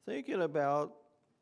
Thinking about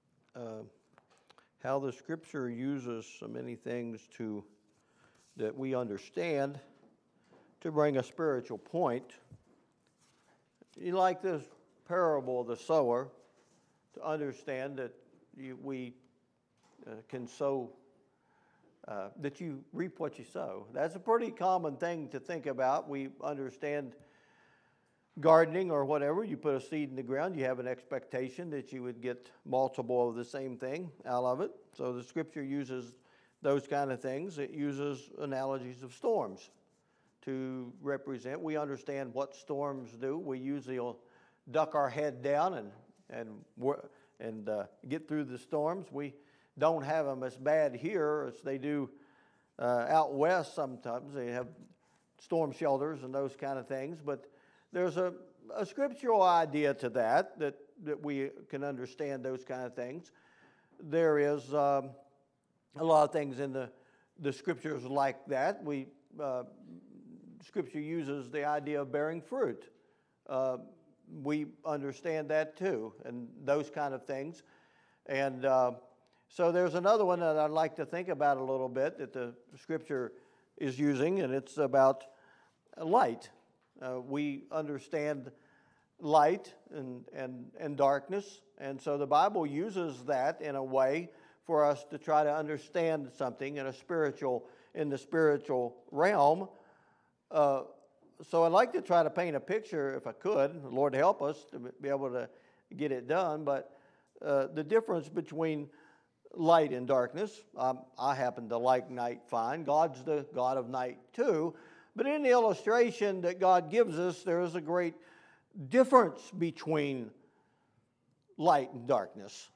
how the Scripture uses so many things that we understand to bring a spiritual point. You like this parable of the sower to understand that we can sow, that you reap what you sow. That's a pretty common thing to think about. We understand gardening or whatever. You put a seed in the ground, you have an expectation that you would get multiple of the same thing out of it. So the Scripture uses those kind of things. It uses analogies of storms to represent. We understand what storms do. We usually will duck our head down and get through the storms. We don't have them as bad here as they do out west sometimes. They have storm shelters and those kind of things. But there's a scriptural idea to that we can understand those kind of things. There is a lot of things in the Scriptures like that. Scripture uses the idea of bearing fruit. We understand that too, and those kind of things. And so there's another one that I'd like to think about a little bit that the Scripture is using, and it's about light. We understand light and darkness, and so the Bible uses that in a way for us to try to understand something in the spiritual realm. So I'd like to try to paint a picture, if I could. The Lord help us to be able to get it done. But the difference between light and darkness, I happen to like night fine. God's the God of night too. But in the illustration that God gives us, there is a great difference between light and darkness.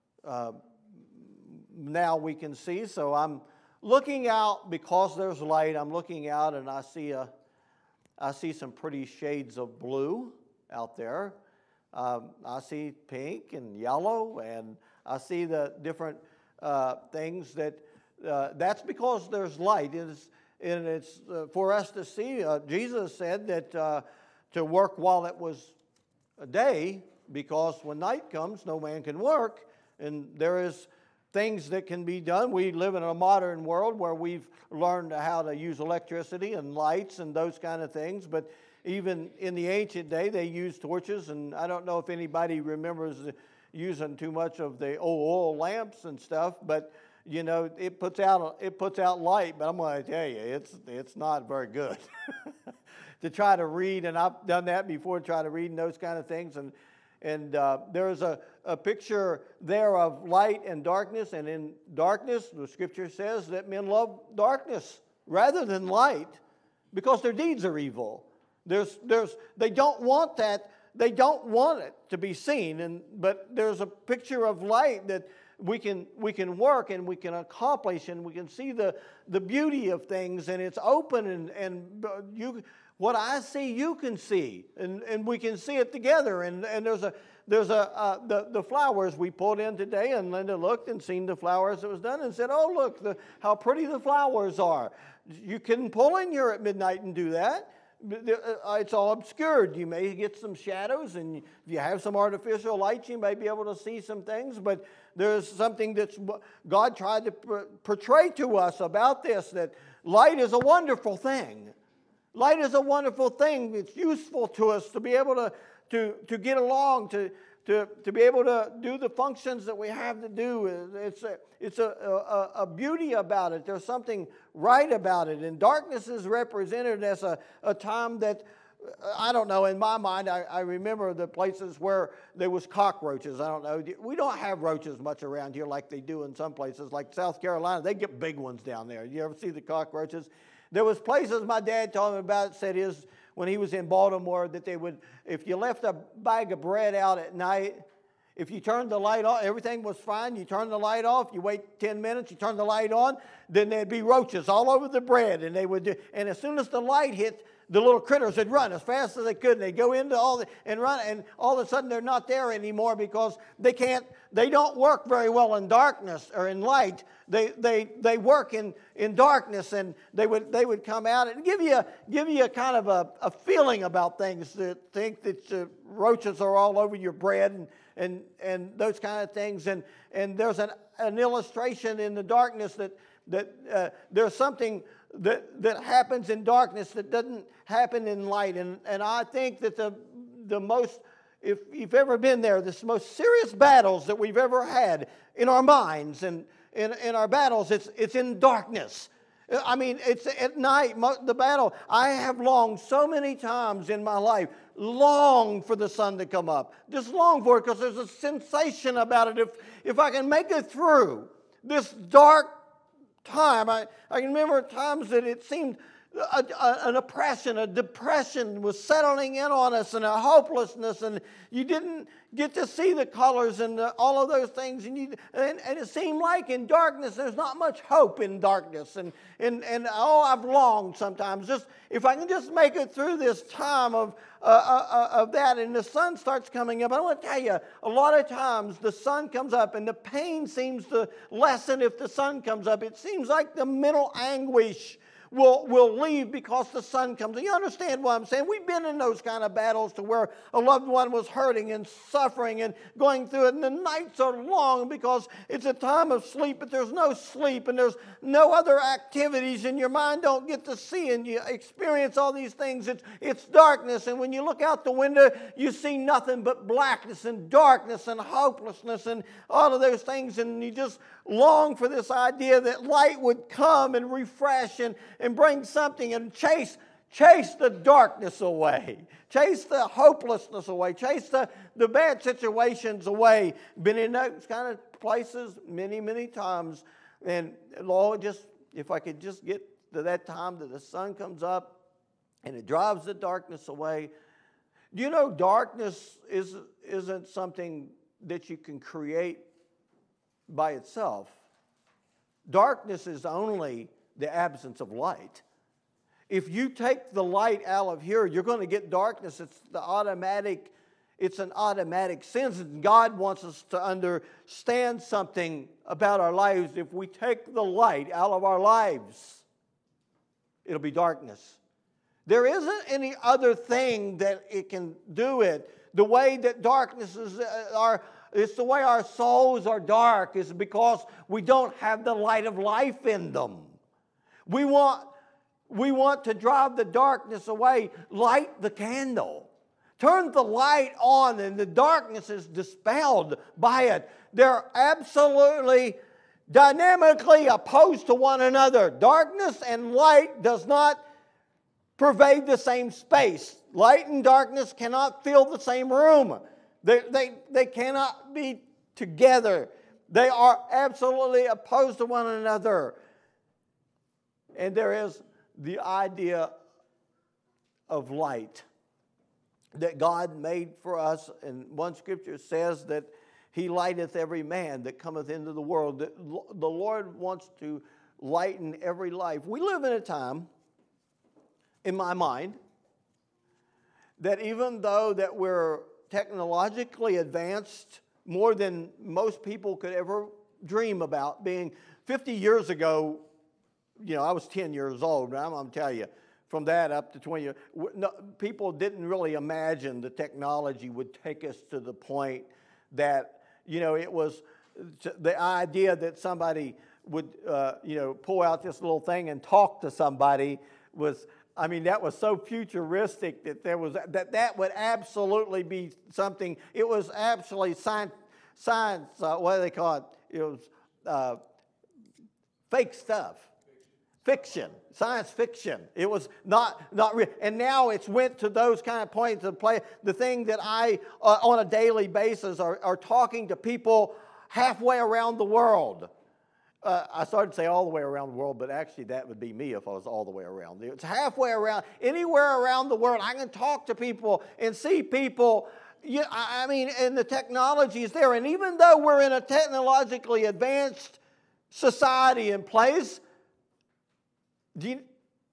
Now we can see, so I'm looking out because there's light. I'm looking out and I see some pretty shades of blue out there. I see pink and yellow, and I see the different things that's because there's light. And it's for us to see. Jesus said that to work while it was a day, because when night comes, no man can work. And there is things that can be done. We live in a modern world where we've learned how to use electricity and lights and those kind of things. But even in the ancient day, they used torches. And I don't know if anybody remembers using too much of the old oil lamps and stuff, but you know, it puts out light, but I'm going to tell you, it's not very good to try to read. And I've done that before, try to read and those kind of things. And there's a picture there of light and darkness. And in darkness, the Scripture says that men love darkness rather than light because their deeds are evil. They don't want that. They don't want it to be seen. But there's a picture of light that we can work and we can accomplish and we can see the beauty of things, and it's open and you, what I see you can see, and we can see it together. And there's the flowers we pulled in today, and Linda looked and seen the flowers that was done and said, "Oh, look, how pretty the flowers are." You can pull in here at midnight and do that. It's all obscured. You may get some shadows, and if you have some artificial light, you may be able to see some things. But there's something that God tried to portray to us about this, that light is a wonderful thing. Light is a wonderful thing. It's useful to us to be able to get along, to be able to do the functions that we have to do. It's a beauty about it. There's something right about it. And darkness is represented as a time that, I don't know, in my mind, I remember the places where there was cockroaches. I don't know. We don't have roaches much around here like they do in some places. Like South Carolina, they get big ones down there. You ever see the cockroaches? There was places my dad told me about, said when he was in Baltimore, that they would, if you left a bag of bread out at night, if you turned the light on, everything was fine, you turn the light off, you wait 10 minutes, you turn the light on, then there'd be roaches all over the bread. And and as soon as the light hit the little critters would run as fast as they could. And they'd go into and run, and all of a sudden they're not there anymore because they don't work very well in darkness or in light. They work in darkness, and they would come out and give you a kind of a feeling about things, to think that roaches are all over your bread and those kind of things. And there's an illustration in the darkness that there's something that happens in darkness that doesn't happen in light. And I think that the most, if you've ever been there, the most serious battles that we've ever had in our minds and in our battles, it's in darkness. I mean, it's at night, the battle. I have longed so many times in my life, longed for the sun to come up. Just long for it, because there's a sensation about it. If I can make it through this dark time, I can remember times that it seemed an oppression, a depression was settling in on us, and a hopelessness, and you didn't get to see the colors and all of those things, and it seemed like in darkness there's not much hope in darkness, and I've longed sometimes, just if I can just make it through this time of that, and the sun starts coming up. I want to tell you, a lot of times the sun comes up and the pain seems to lessen if the sun comes up. It seems like the mental anguish will leave because the sun comes. And you understand what I'm saying? We've been in those kind of battles to where a loved one was hurting and suffering and going through it, and the nights are long because it's a time of sleep, but there's no sleep and there's no other activities, and your mind don't get to see and you experience all these things. It's darkness, and when you look out the window, you see nothing but blackness and darkness and hopelessness and all of those things, and you just long for this idea that light would come and refresh and bring something and chase the darkness away. Chase the hopelessness away. Chase the bad situations away. Been in those kind of places many, many times. And Lord, if I could just get to that time that the sun comes up and it drives the darkness away. Do you know darkness isn't something that you can create by itself? Darkness is only the absence of light. If you take the light out of here, you're going to get darkness. It's an automatic sense. And God wants us to understand something about our lives. If we take the light out of our lives, it'll be darkness. There isn't any other thing that it can do it. The way that darkness is it's the way our souls are dark is because we don't have the light of life in them. We want to drive the darkness away. Light the candle. Turn the light on and the darkness is dispelled by it. They're absolutely dynamically opposed to one another. Darkness and light does not pervade the same space. Light and darkness cannot fill the same room. They cannot be together. They are absolutely opposed to one another. And there is the idea of light that God made for us. And one scripture says that He lighteth every man that cometh into the world. The Lord wants to lighten every life. We live in a time, in my mind, that even though that we're technologically advanced more than most people could ever dream about, being 50 years ago, I was 10 years old, and I'm going to tell you, from that up to 20 years, people didn't really imagine the technology would take us to the point that, it was the idea that somebody would, pull out this little thing and talk to somebody was, that was so futuristic that that would absolutely be something. It was absolutely science, what do they call it? It was fake stuff. Fiction, science fiction. It was not real. And now it's went to those kind of points of play. The thing that I, on a daily basis, are talking to people halfway around the world. I started to say all the way around the world, but actually that would be me if I was all the way around. It's halfway around, anywhere around the world. I can talk to people and see people. And the technology is there. And even though we're in a technologically advanced society and place,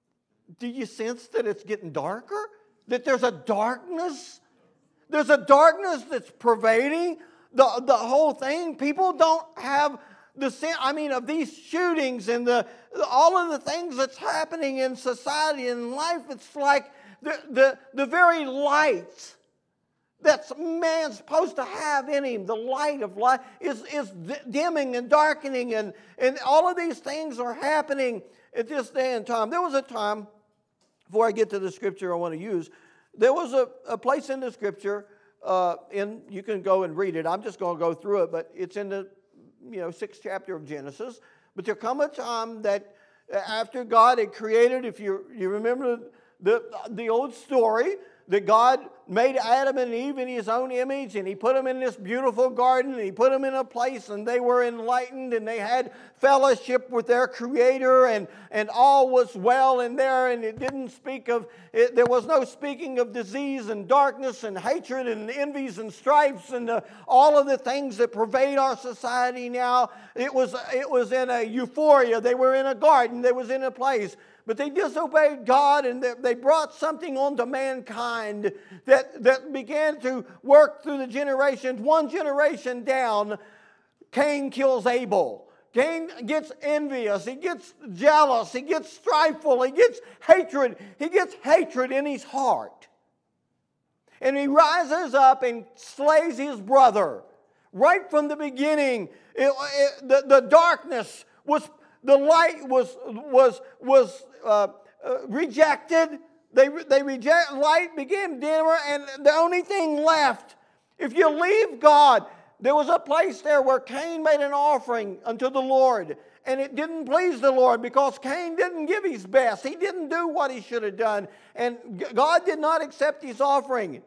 Do you sense that it's getting darker? That there's a darkness? There's a darkness that's pervading the whole thing. People don't have the sense, of these shootings and all of the things that's happening in society and life. It's like the very light that man's supposed to have in him, the light of life, is dimming and darkening, and all of these things are happening at this day and time. There was a time, before I get to the scripture I want to use, there was a place in the scripture, you can go and read it. I'm just going to go through it, but it's in the 6th chapter of Genesis. But there come a time that after God had created, if you remember the old story, that God made Adam and Eve in His own image, and He put them in this beautiful garden, and He put them in a place, and they were enlightened, and they had fellowship with their Creator, and all was well in there, and it didn't speak of, there was no speaking of disease and darkness and hatred and envies and strifes and all of the things that pervade our society now. It was in a euphoria. They were in a garden. They was in a place. But they disobeyed God, and they brought something onto mankind that began to work through the generations. One generation down, Cain kills Abel. Cain gets envious. He gets jealous. He gets strifeful. He gets hatred. He gets hatred in his heart. And he rises up and slays his brother. Right from the beginning, the darkness was... The light was rejected. Light became dimmer, and the only thing left, if you leave God, there was a place there where Cain made an offering unto the Lord, and it didn't please the Lord because Cain didn't give his best. He didn't do what he should have done, and God did not accept his offering.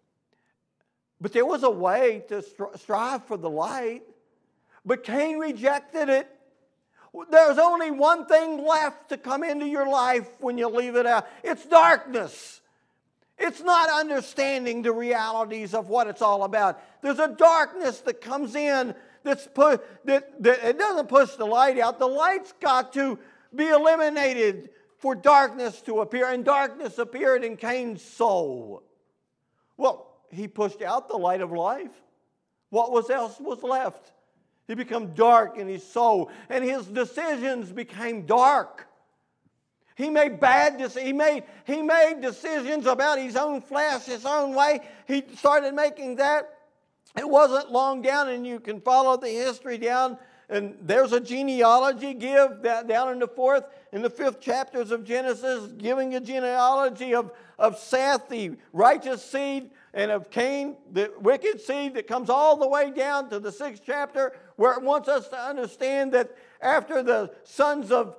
But there was a way to strive for the light, but Cain rejected it. There's only one thing left to come into your life when you leave it out. It's darkness. It's not understanding the realities of what it's all about. There's a darkness that comes in that it doesn't push the light out. The light's got to be eliminated for darkness to appear. And darkness appeared in Cain's soul. Well, he pushed out the light of life. What else was left? He became dark in his soul, and his decisions became dark. He made bad decisions. He made decisions about his own flesh, his own way. He started making that. It wasn't long down, and you can follow the history down. And there's a genealogy down in the 4th and the 5th chapters of Genesis, giving a genealogy of Seth, the righteous seed, and of Cain, the wicked seed, that comes all the way down to the 6th chapter, where it wants us to understand that after the sons of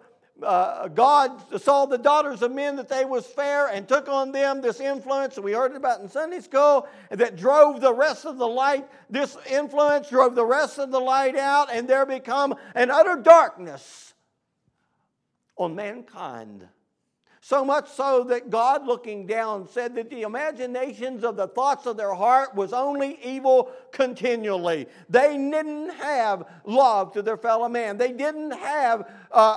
God saw the daughters of men that they was fair and took on them this influence, we heard about in Sunday school, that drove the rest of the light. This influence drove the rest of the light out, and there become an utter darkness on mankind. So much so that God, looking down, said that the imaginations of the thoughts of their heart was only evil continually. They didn't have love to their fellow man. They didn't have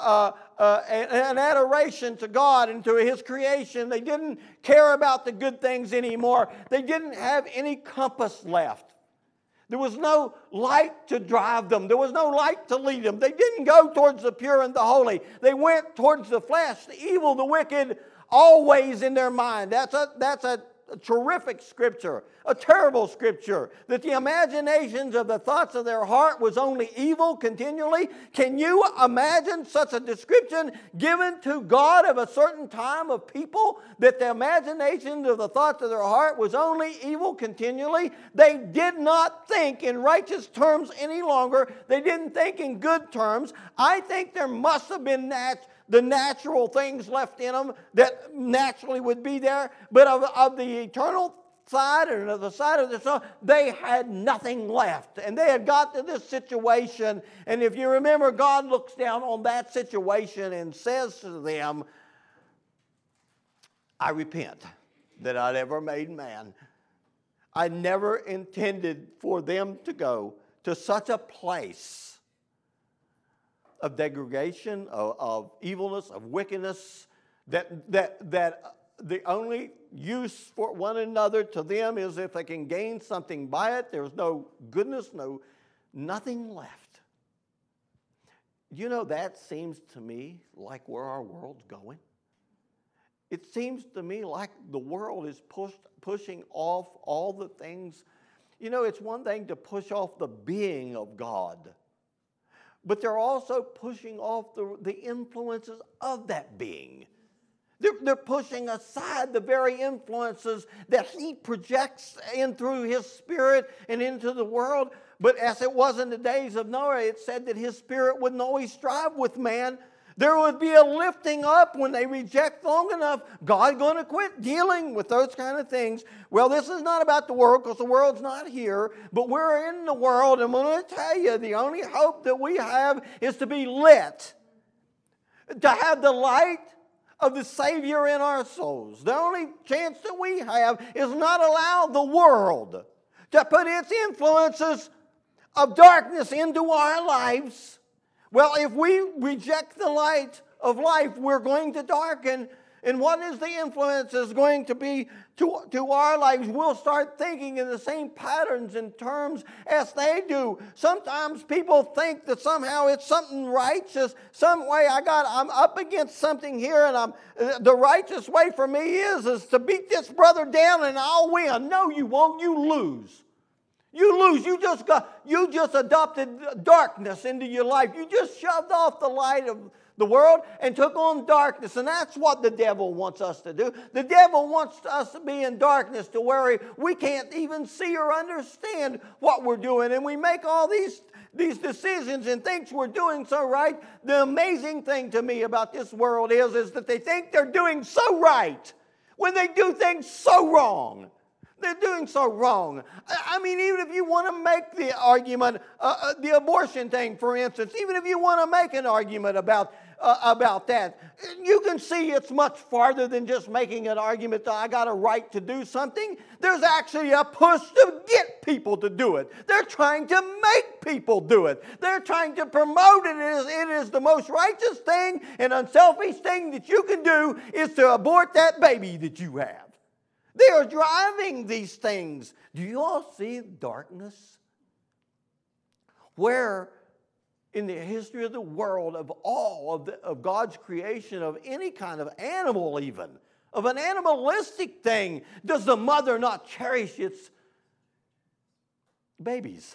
an adoration to God and to His creation. They didn't care about the good things anymore. They didn't have any compass left. There was no light to drive them. There was no light to lead them. They didn't go towards the pure and the holy. They went towards the flesh, the evil, the wicked, always in their mind. That's a terrific scripture, a terrible scripture, that the imaginations of the thoughts of their heart was only evil continually. Can you imagine such a description given to God of a certain time of people, that the imaginations of the thoughts of their heart was only evil continually? They did not think in righteous terms any longer. They didn't think in good terms. I think there must have been the natural things left in them that naturally would be there, but of the eternal side and of the side of the soul, they had nothing left. And they had got to this situation, and if you remember, God looks down on that situation and says to them, I repent that I'd ever made man. I never intended for them to go to such a place of degradation, of evilness, of wickedness, that the only use for one another to them is if they can gain something by it. There's no goodness, nothing left. You know, that seems to me like where our world's going. It seems to me like the world is pushing off all the things. You know, it's one thing to push off the being of God, but they're also pushing off the influences of that being. They're pushing aside the very influences that He projects in through His Spirit and into the world. But as it was in the days of Noah, it said that His Spirit wouldn't always strive with man. There would be a lifting up when they reject long enough. God's going to quit dealing with those kind of things. Well, this is not about the world because the world's not here, but we're in the world. And I'm going to tell you, the only hope that we have is to be lit, to have the light of the Savior in our souls. The only chance that we have is not allow the world to put its influences of darkness into our lives. Well, if we reject the light of life, we're going to darken. And what is the influence is going to be to our lives? We'll start thinking in the same patterns and terms as they do. Sometimes people think that somehow it's something righteous, some way I'm up against something here, and the righteous way for me is to beat this brother down and I'll win. No, you won't. You lose. You lose. You just adopted darkness into your life. You just shoved off the light of the world and took on darkness. And that's what the devil wants us to do. The devil wants us to be in darkness to where we can't even see or understand what we're doing. And we make all these decisions and thinks we're doing so right. The amazing thing to me about this world is that they think they're doing so right when they do things so wrong. They're doing so wrong. I mean, even if you want to make the argument, the abortion thing, for instance, even if you want to make an argument about that, you can see it's much farther than just making an argument that I got a right to do something. There's actually a push to get people to do it. They're trying to make people do it. They're trying to promote it. It is the most righteous thing and unselfish thing that you can do is to abort that baby that you have. They are driving these things. Do you all see darkness? Where in the history of the world, of all of God's creation, of any kind of animal even, of an animalistic thing, does the mother not cherish its babies?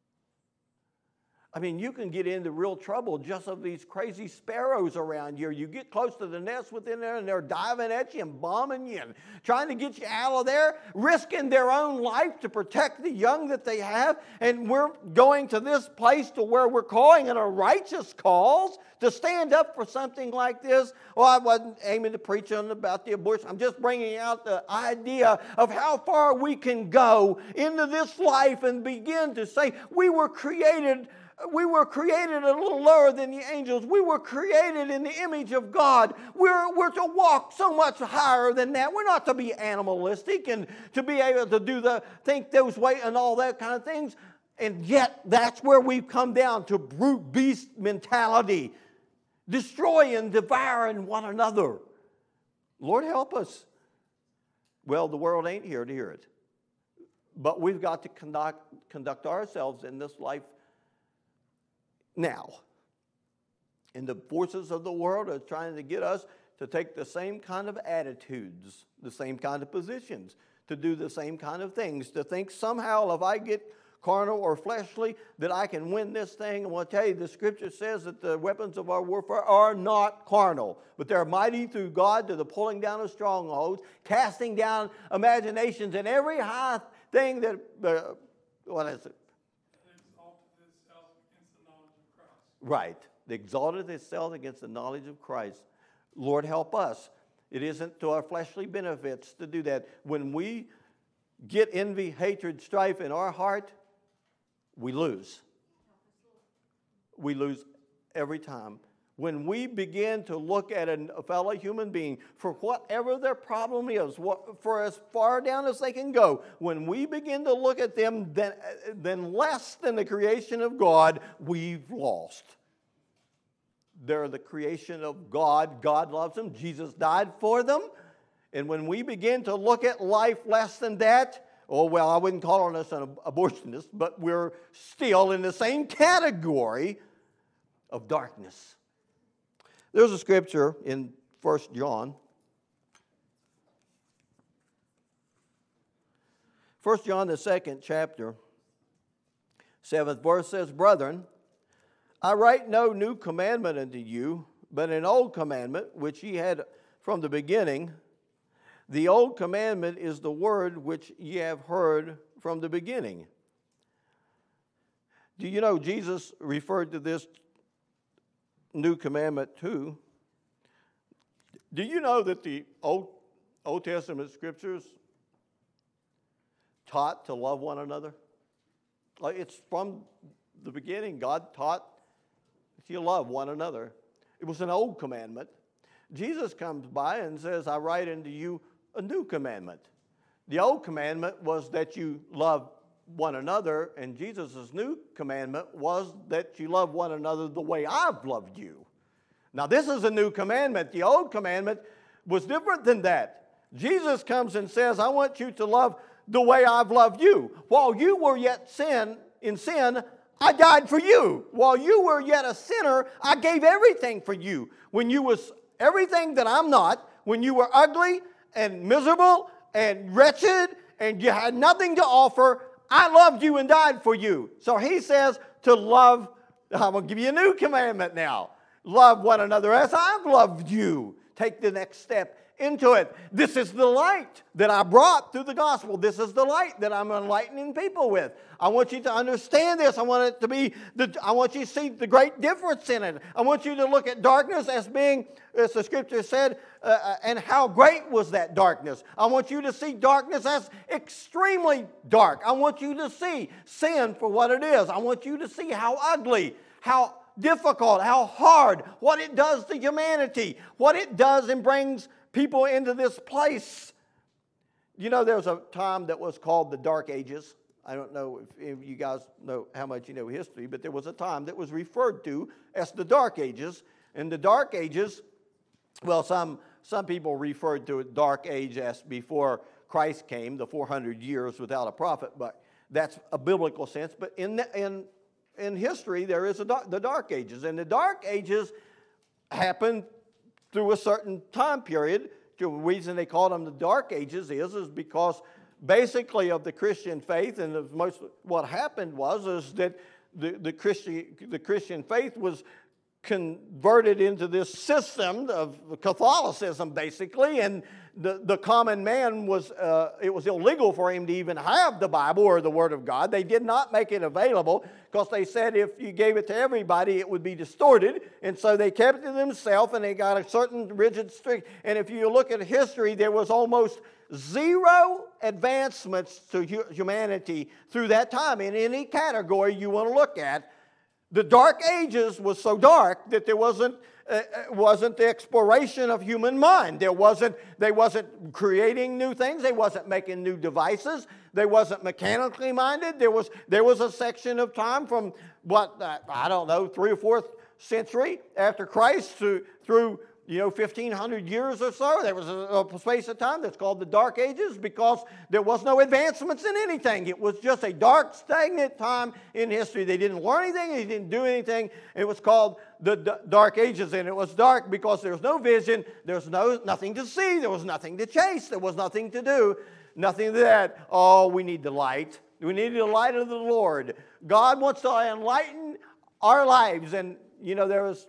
I mean, you can get into real trouble just of these crazy sparrows around you. You get close to the nest within there and they're diving at you and bombing you and trying to get you out of there, risking their own life to protect the young that they have. And we're going to this place to where we're calling it a righteous cause to stand up for something like this. Well, I wasn't aiming to preach on about the abortion. I'm just bringing out the idea of how far we can go into this life and begin to say we were created a little lower than the angels. We were created in the image of God. We're to walk so much higher than that. We're not to be animalistic and to be able to think those way and all that kind of things. And yet that's where we've come down to brute beast mentality, destroying, devouring one another. Lord help us. Well, the world ain't here to hear it. But we've got to conduct ourselves in this life now. And the forces of the world are trying to get us to take the same kind of attitudes, the same kind of positions, to do the same kind of things, to think somehow if I get carnal or fleshly that I can win this thing. And I'll tell you, the scripture says that the weapons of our warfare are not carnal, but they're mighty through God to the pulling down of strongholds, casting down imaginations and every high thing that, what is it? Right. They exalted itself against the knowledge of Christ. Lord, help us. It isn't to our fleshly benefits to do that. When we get envy, hatred, strife in our heart, we lose. We lose every time. When we begin to look at a fellow human being for whatever their problem is, for as far down as they can go, when we begin to look at them then less than the creation of God, we've lost. They're the creation of God. God loves them. Jesus died for them. And when we begin to look at life less than that, oh, well, I wouldn't call us an abortionist, but we're still in the same category of darkness. There's a scripture in 1 John. 1 John, the 2nd chapter, 7th verse says, Brethren, I write no new commandment unto you, but an old commandment which ye had from the beginning. The old commandment is the word which ye have heard from the beginning. Do you know Jesus referred to this new commandment too? Do you know that the Old Testament scriptures taught to love one another? It's from the beginning. God taught that you love one another. It was an old commandment. Jesus comes by and says, I write unto you a new commandment. The old commandment was that you love one another, and Jesus' new commandment was that you love one another the way I've loved you. Now, this is a new commandment. The old commandment was different than that. Jesus comes and says, I want you to love the way I've loved you. While you were yet in sin, I died for you. While you were yet a sinner, I gave everything for you. When you was everything that I'm not, when you were ugly and miserable and wretched and you had nothing to offer, I loved you and died for you. So he says to love, I'm going to give you a new commandment now. Love one another as I've loved you. Take the next step into it. This is the light that I brought through the gospel. This is the light that I'm enlightening people with. I want you to understand this. I want you to see the great difference in it. I want you to look at darkness as being, as the scripture said, and how great was that darkness. I want you to see darkness as extremely dark. I want you to see sin for what it is. I want you to see how ugly, how difficult, how hard, what it does to humanity, what it does and brings people into this place. You know, there's a time that was called the Dark Ages. I don't know if you guys know how much you know history, but there was a time that was referred to as the Dark Ages. And the Dark Ages, well, some people referred to it Dark Age as before Christ came, the 400 years without a prophet, but that's a biblical sense. But in history, there is the Dark Ages. And the Dark Ages happened through a certain time period. The reason they called them the Dark Ages is because basically of the Christian faith, and what happened is that the Christian faith was converted into this system of Catholicism, basically, and the common man it was illegal for him to even have the Bible or the Word of God. They did not make it available because they said if you gave it to everybody, it would be distorted, and so they kept it to themselves, and they got a certain rigid strict. And if you look at history, there was almost zero advancements to humanity through that time in any category you want to look at. The Dark Ages was so dark that there wasn't the exploration of human mind. They wasn't creating new things. They wasn't making new devices. They wasn't mechanically minded. There was a section of time from 3 or 4th century after Christ through 1,500 years or so. There was a space of time that's called the Dark Ages because there was no advancements in anything. It was just a dark, stagnant time in history. They didn't learn anything. They didn't do anything. It was called the Dark Ages, and it was dark because there was no vision. There was nothing to see. There was nothing to chase. There was nothing to do. Nothing to that. Oh, we need the light. We need the light of the Lord. God wants to enlighten our lives, and there was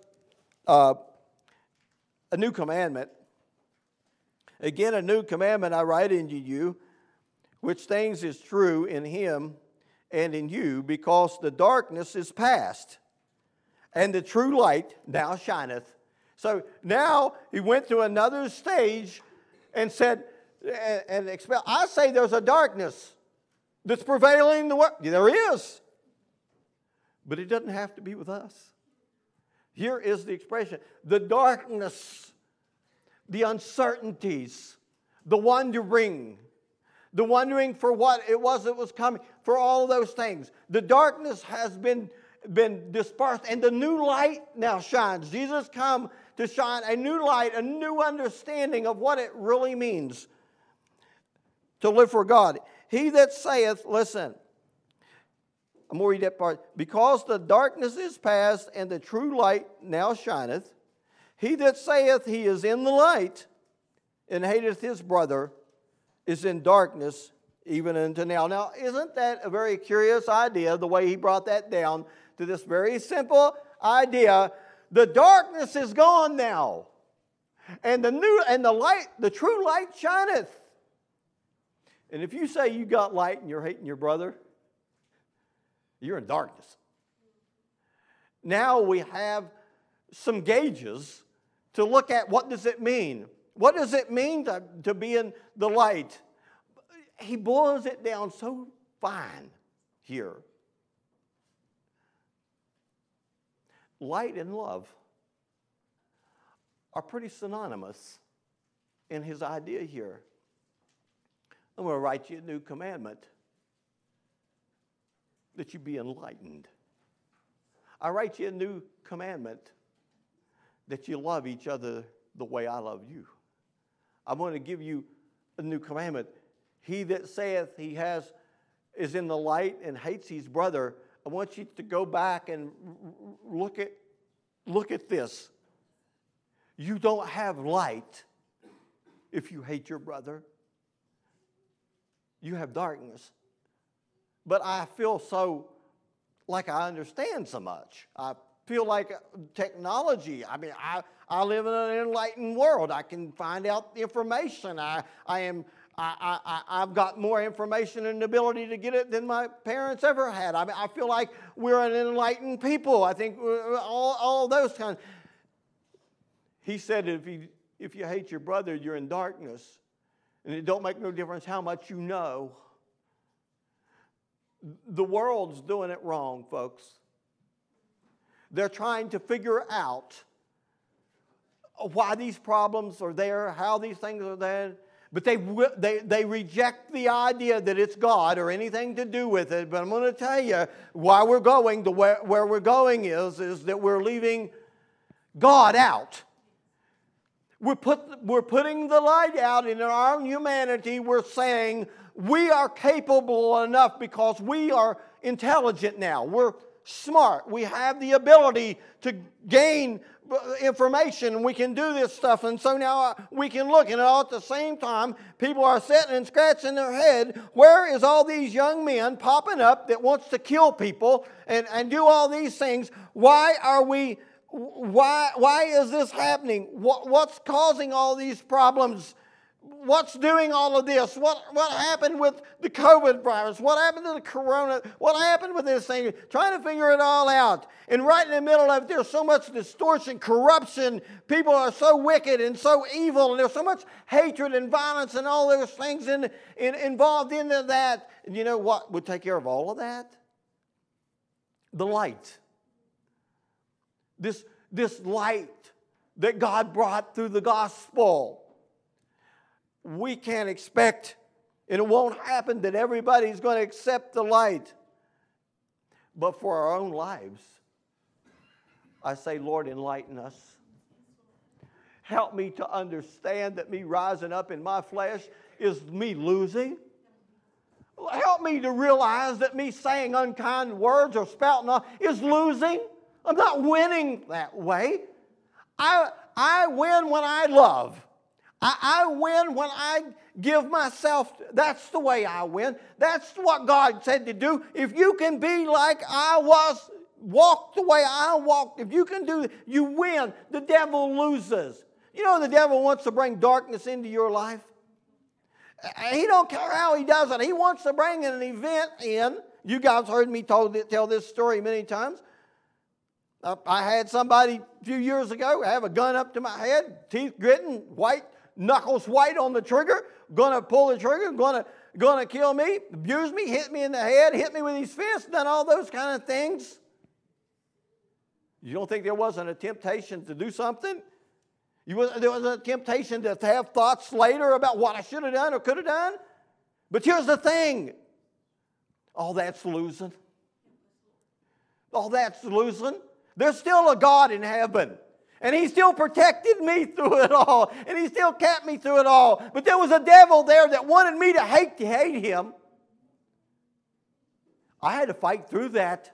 a new commandment. Again, a new commandment I write unto you, which things is true in him and in you, because the darkness is past, and the true light now shineth. So now he went to another stage and said, I say there's a darkness that's prevailing in the world. There is. But it doesn't have to be with us. Here is the expression. The darkness, the uncertainties, the wondering for what it was that was coming, for all of those things. The darkness has been been dispersed, and the new light now shines. Jesus come to shine a new light, a new understanding of what it really means to live for God. He that saith, listen, I'm going to read that part. Because the darkness is past, and the true light now shineth, he that saith he is in the light, and hateth his brother, is in darkness even unto now. Now, isn't that a very curious idea, the way he brought that down to this very simple idea? The darkness is gone now, and the light, the true light shineth. And if you say you got light and you're hating your brother, you're in darkness. Now we have some gauges to look at. What does it mean? What does it mean to be in the light? He boils it down so fine here. Light and love are pretty synonymous in his idea here. I'm going to write you a new commandment, that you be enlightened. I write you a new commandment, that you love each other the way I love you. I'm going to give you a new commandment. He that saith he is in the light and hates his brother, I want you to go back and look at this. You don't have light if you hate your brother. You have darkness. But I feel so like I understand so much. I feel like technology. I mean, I live in an enlightened world. I can find out information. I've got more information and ability to get it than my parents ever had. I mean, I feel like we're an enlightened people. I think all those kinds. He said, if you hate your brother, you're in darkness. And it don't make no difference how much you know. The world's doing it wrong, folks. They're trying to figure out why these problems are there, how these things are there. But they reject the idea that it's God or anything to do with it. But I'm going to tell you why we're going, where we're going is that we're leaving God out. We're putting the light out in our own humanity. We're saying we are capable enough because we are intelligent now. We're smart. We have the ability to gain information. We can do this stuff. And so now we can look. And all at the same time, people are sitting and scratching their head. Where is all these young men popping up that wants to kill people and do all these things? Why is this happening? What's causing all these problems? What's doing all of this? What happened with the COVID virus? What happened to the corona? What happened with this thing? Trying to figure it all out. And right in the middle of it, there's so much distortion, corruption. People are so wicked and so evil. And there's so much hatred and violence and all those things involved in that. And you know what would take care of all of that? The light. This light that God brought through the gospel. We can't expect, and it won't happen, that everybody's going to accept the light. But for our own lives, I say, Lord, enlighten us. Help me to understand that me rising up in my flesh is me losing. Help me to realize that me saying unkind words or spouting off is losing. I'm not winning that way. I win when I love. I win when I give myself. That's the way I win. That's what God said to do. If you can be like I was, walk the way I walked, if you can do it, you win. The devil loses. You know the devil wants to bring darkness into your life. He don't care how he does it. He wants to bring an event in. You guys heard me tell this story many times. I had somebody a few years ago have a gun up to my head, teeth gritting, white, knuckles white on the trigger, going to pull the trigger, going to kill me, abuse me, hit me in the head, hit me with his fist, done all those kind of things. You don't think there wasn't a temptation to do something? There was a temptation to have thoughts later about what I should have done or could have done? But here's the thing. All that's losing. Oh, that's losing. There's still a God in heaven. And He still protected me through it all. And He still kept me through it all. But there was a devil there that wanted me to hate Him. I had to fight through that.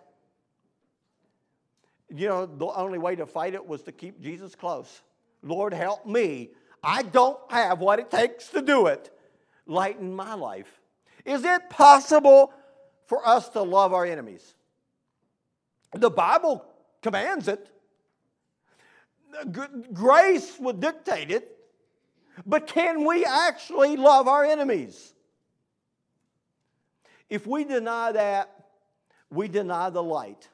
You know, the only way to fight it was to keep Jesus close. Lord, help me. I don't have what it takes to do it. Lighten my life. Is it possible for us to love our enemies? The Bible commands it. Grace would dictate it. But can we actually love our enemies? If we deny that, we deny the light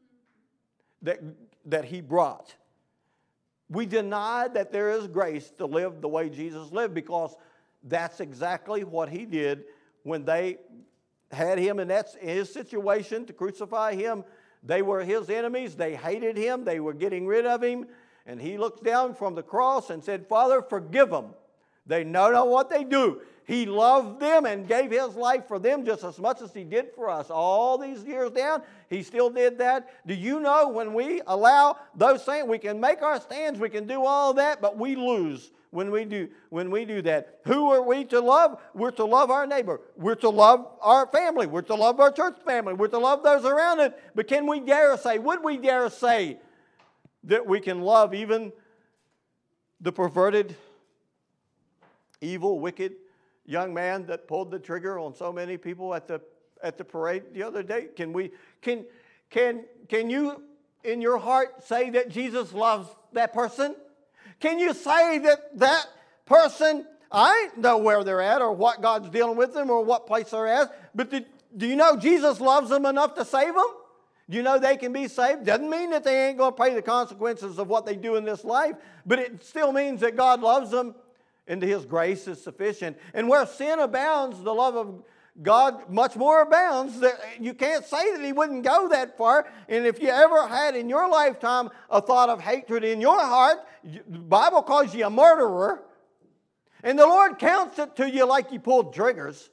that He brought. We deny that there is grace to live the way Jesus lived, because that's exactly what He did when they had Him in His situation to crucify Him. They were His enemies. They hated Him. They were getting rid of Him. And He looked down from the cross and said, Father, forgive them. They know not what they do. He loved them and gave His life for them just as much as He did for us. All these years down, He still did that. Do you know when we allow those things, we can make our stands, we can do all that, but we lose when we do that. Who are we to love? We're to love our neighbor. We're to love our family. We're to love our church family. We're to love those around it. But can we dare say, would we dare say that we can love even the perverted, evil, wicked young man that pulled the trigger on so many people at the parade the other day? Can you in your heart say that Jesus loves that person? Can you say that person, I don't know where they're at or what God's dealing with them or what place they're at, but do you know Jesus loves them enough to save them? Do you know they can be saved? Doesn't mean that they ain't going to pay the consequences of what they do in this life, but it still means that God loves them and His grace is sufficient. And where sin abounds, the love of God much more abounds. You can't say that He wouldn't go that far. And if you ever had in your lifetime a thought of hatred in your heart, the Bible calls you a murderer. And the Lord counts it to you like you pulled triggers.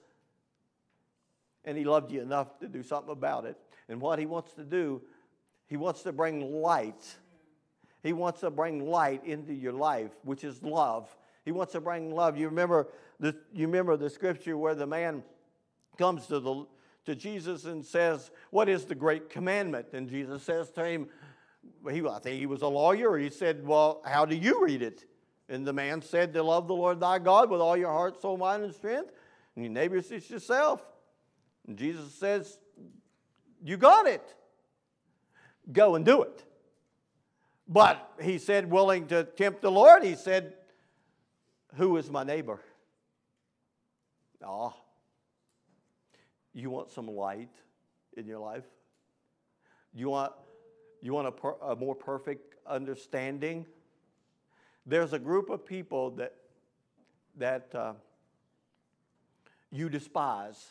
And He loved you enough to do something about it. And what He wants to do, He wants to bring light. He wants to bring light into your life, which is love. He wants to bring love. You remember the scripture where the man comes to Jesus and says, what is the great commandment? And Jesus says to him, I think he was a lawyer. He said, well, how do you read it? And the man said, to love the Lord thy God with all your heart, soul, mind, and strength, and your neighbor as yourself. And Jesus says, you got it. Go and do it. But he said, willing to tempt the Lord, he said, who is my neighbor? You want some light in your life? You want a more perfect understanding? There's a group of people that you despise.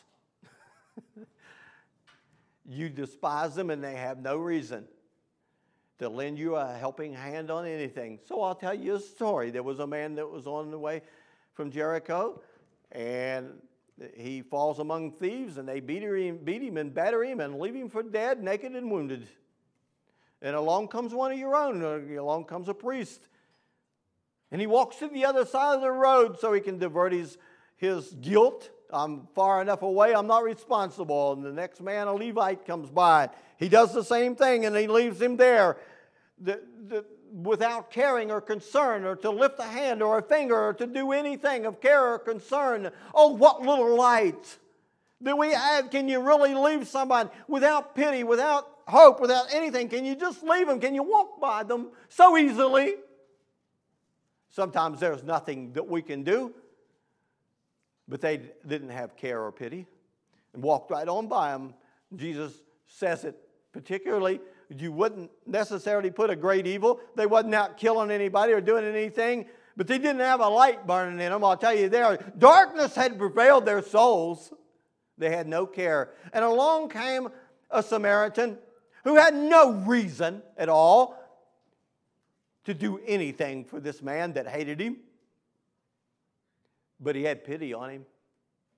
You despise them, and they have no reason to lend you a helping hand on anything. So I'll tell you a story. There was a man that was on the way from Jericho, and he falls among thieves, and they beat him and batter him and leave him for dead, naked and wounded. And along comes one of your own. Along comes a priest. And he walks to the other side of the road so he can divert his guilt. I'm far enough away, I'm not responsible. And the next man, a Levite, comes by. He does the same thing, and he leaves him there without caring or concern or to lift a hand or a finger or to do anything of care or concern. Oh, what little light that we have. Can you really leave somebody without pity, without hope, without anything? Can you just leave them? Can you walk by them so easily? Sometimes there's nothing that we can do. But they didn't have care or pity and walked right on by them. Jesus says it particularly. You wouldn't necessarily put a great evil. They wasn't out killing anybody or doing anything, but they didn't have a light burning in them. I'll tell you there, darkness had prevailed their souls. They had no care. And along came a Samaritan who had no reason at all to do anything for this man that hated him. But he had pity on him.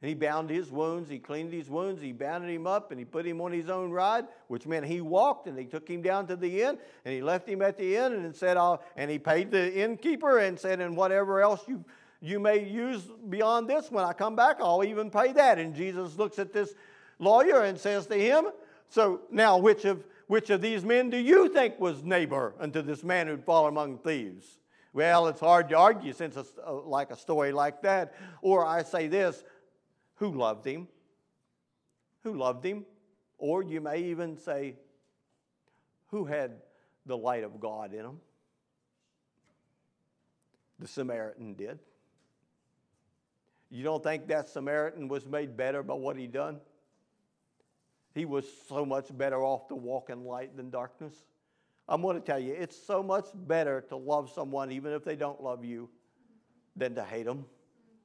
And he bound his wounds, he cleaned his wounds, he bounded him up, and he put him on his own ride, which meant he walked, and he took him down to the inn, and he left him at the inn, and said, and he paid the innkeeper and said, and whatever else you may use beyond this, when I come back, I'll even pay that. And Jesus looks at this lawyer and says to him, so now which of these men do you think was neighbor unto this man who'd fallen among thieves? Well, it's hard to argue since it's like a story like that. Or I say this, who loved him? Who loved him? Or you may even say, who had the light of God in him? The Samaritan did. You don't think that Samaritan was made better by what he done? He was so much better off to walk in light than darkness. I'm going to tell you, it's so much better to love someone even if they don't love you than to hate them.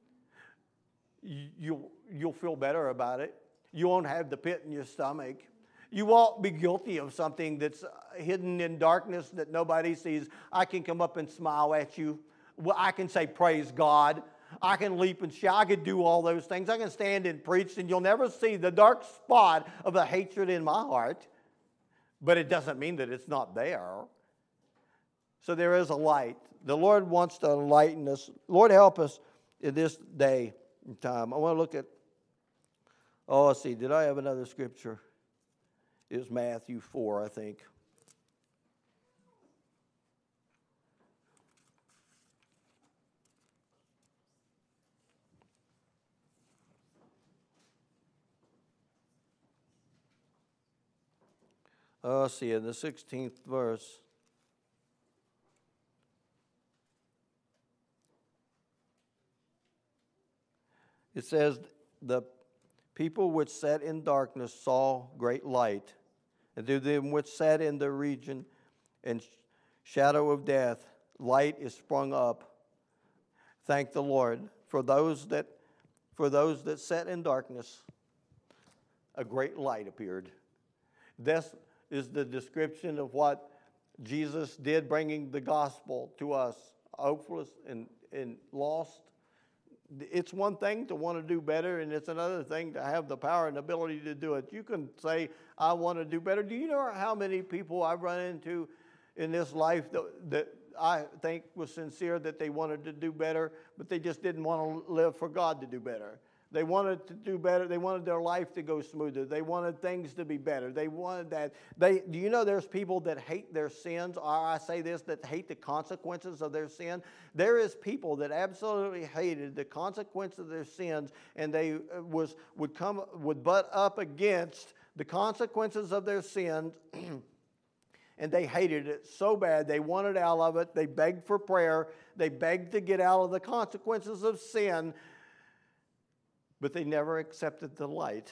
You'll feel better about it. You won't have the pit in your stomach. You won't be guilty of something that's hidden in darkness that nobody sees. I can come up and smile at you. Well, I can say, praise God. I can leap and shout. I can do all those things. I can stand and preach, and you'll never see the dark spot of the hatred in my heart. But it doesn't mean that it's not there. So there is a light. The Lord wants to enlighten us. Lord, help us in this day and time. I want to look at, let's see, did I have another scripture? It was Matthew 4, I think. Let's see, in the 16th verse. It says, the people which sat in darkness saw great light, and to them which sat in the region and shadow of death, light is sprung up. Thank the Lord. For those that sat in darkness, a great light appeared. This is the description of what Jesus did, bringing the gospel to us, hopeless and lost. It's one thing to want to do better, and it's another thing to have the power and ability to do it. You can say, I want to do better. Do you know how many people I've run into in this life that I think was sincere that they wanted to do better, but they just didn't want to live for God to do better? They wanted to do better. They wanted their life to go smoother. They wanted things to be better. They wanted that. Do you know there's people that hate their sins, or I say this, that hate the consequences of their sin? There is people that absolutely hated the consequence of their sins, and they would butt up against the consequences of their sins, and they hated it so bad. They wanted out of it. They begged for prayer. They begged to get out of the consequences of sin. But they never accepted the light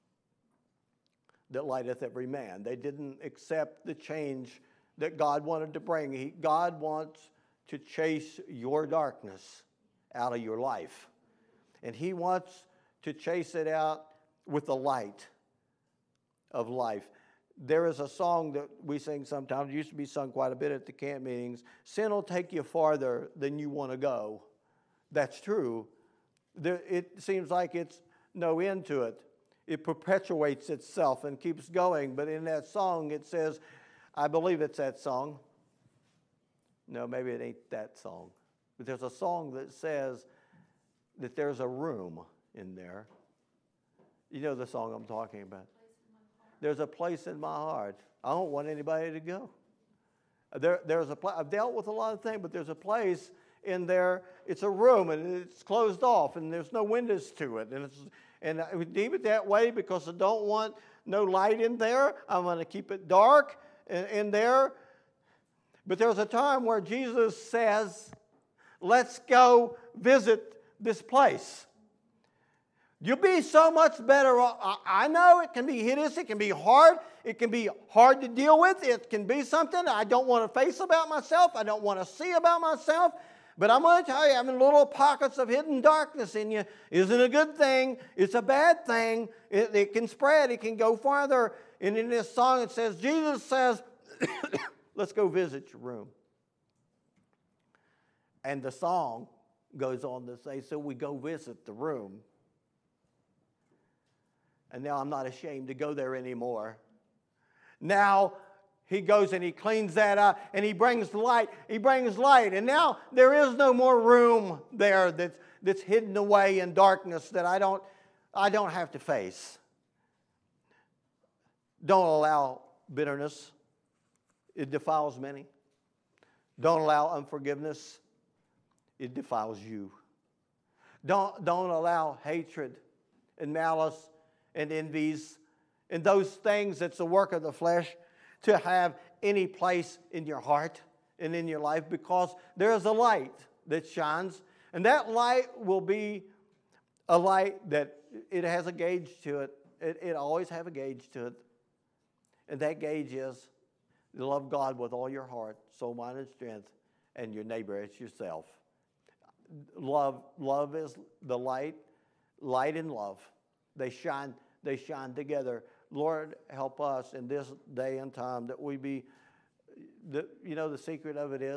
that lighteth every man. They didn't accept the change that God wanted to bring. God wants to chase your darkness out of your life. And He wants to chase it out with the light of life. There is a song that we sing sometimes. It used to be sung quite a bit at the camp meetings. Sin will take you farther than you want to go. That's true. It seems like it's no end to it. It perpetuates itself and keeps going. But in that song it says, I believe it's that song. No, maybe it ain't that song. But there's a song that says that there's a room in there. You know the song I'm talking about. There's a place in my heart. I don't want anybody to go. There's a place. I've dealt with a lot of things, but there's a place in there. It's a room, and it's closed off, and there's no windows to it. And I would leave it that way because I don't want no light in there. I'm going to keep it dark in there. But there's a time where Jesus says, let's go visit this place. You'll be so much better. I know it can be hideous. It can be hard. It can be hard to deal with. It can be something I don't want to face about myself. I don't want to see about myself. But I'm going to tell you, having little pockets of hidden darkness in you isn't a good thing. It's a bad thing. It can spread. It can go farther. And in this song it says, Jesus says, let's go visit your room. And the song goes on to say, so we go visit the room. And now I'm not ashamed to go there anymore. Now he goes and he cleans that up and he brings light. He brings light. And now there is no more room there that's hidden away in darkness that I don't have to face. Don't allow bitterness. It defiles many. Don't allow unforgiveness. It defiles you. Don't allow hatred and malice and envies and those things that's the work of the flesh to have any place in your heart and in your life, because there is a light that shines, and that light will be a light that it has a gauge to it. It always have a gauge to it. And that gauge is to love God with all your heart, soul, mind, and strength, and your neighbor as yourself. Love is the light and love. They shine together. Lord, help us in this day and time that we be, the secret of it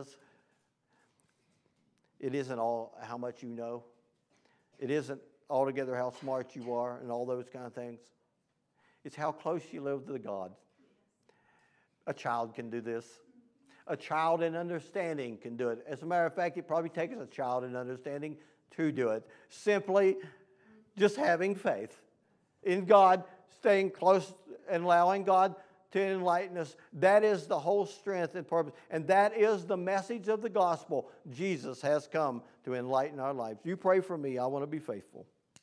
isn't all how much you know. It isn't altogether how smart you are and all those kind of things. It's how close you live to God. A child can do this. A child in understanding can do it. As a matter of fact, it probably takes a child in understanding to do it. Simply just having faith in God, staying close and allowing God to enlighten us. That is the whole strength and purpose. And that is the message of the gospel. Jesus has come to enlighten our lives. You pray for me. I want to be faithful.